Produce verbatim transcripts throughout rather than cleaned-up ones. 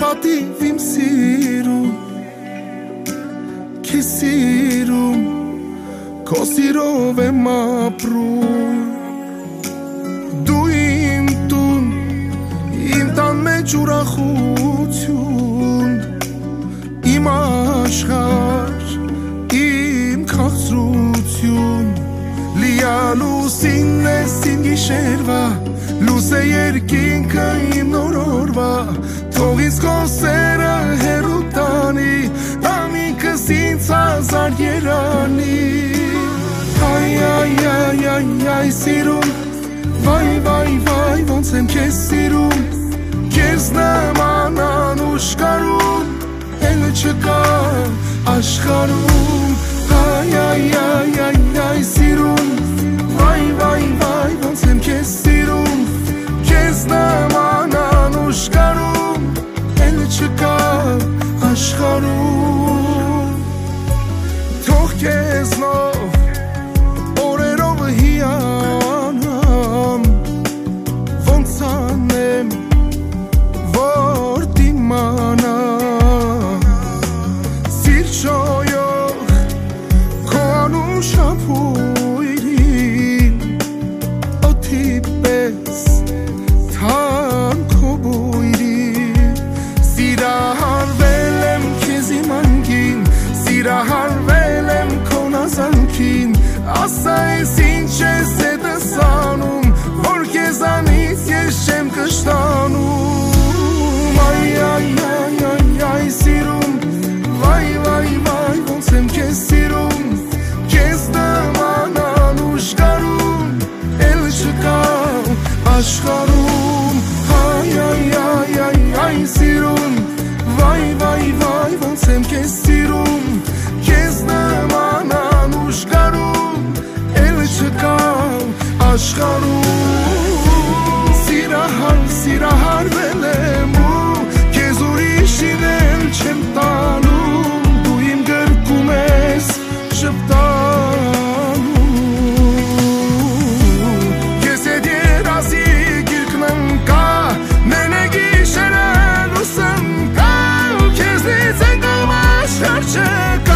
պատիվ իմ սիրում Քեզ սիրում Քո սիրով եմ ապրում Դու իմ տուն Իմ տան մեջ ուրախություն Իմ աշխարհ Իմ քաղցրություն Լիալուսին ես իմ գիշերվա Լույս է երկինքը իմ նոր օրվա Թող ինձ քո սերը հեռու տանի Ամինքս ինձ հազար երանի Այ այ այ այ այ սիրում Վայ վայ վայ ոնց եմ քեզ սիրում Քեզ նման անուշ կարում Էլ չկա աշխարհում Այ այ այ այ այ սիրում Վայ վայ վայ ոնց եմ քեզ սիրում Քեզ նման անուշ կարում Էլ չկա աշխարհում Թող քեզնով օրերով հիանամ Ոնց անեմ որ դիմանամ Սիրտ շոյող քո անուշ ապույրին Օդի պես թան քո բույրին Սիրահարվել եմ քեզ իմ անկին Սիրահարվել եմ քո նազանքին Ասա ես ինչ ես հետս անում Որ քեզանից ես չեմ կշտանում Այ այ այ այ այ սիրում Վայ վայ վայ ոնց եմ քեզ սիրում Քեզ նման անուշ կարում Էլ չկա աշխարհում Այ այ այ այ այ սիրում Վայ վայ վայ ոնց եմ քեզ սիրում Քեզ նման անուշ կարում Էլ չկա աշխարհում Սիրահար, սիրահարվել եմ ու Քեզ ուրիշին էլ չեմ տանում Դու իմ գրկում ես շպտանում Քեզ հետ երազի գիրկն ընկա Մենե գիշերը լույս ընկա Քեզնից անկամ աշխարհ չկա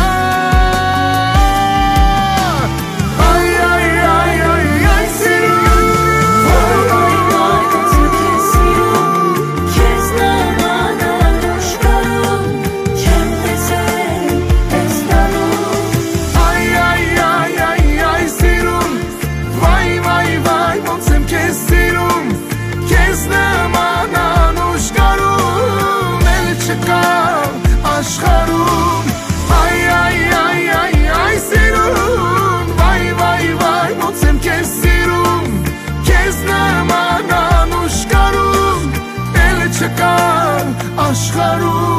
Աշխարհում Այ այ այ այ այ սիրում Վայ վայ վայ ոնց եմ քեզ սիրում Քեզ նման անուշ կարում Էլ չկա աշխարհում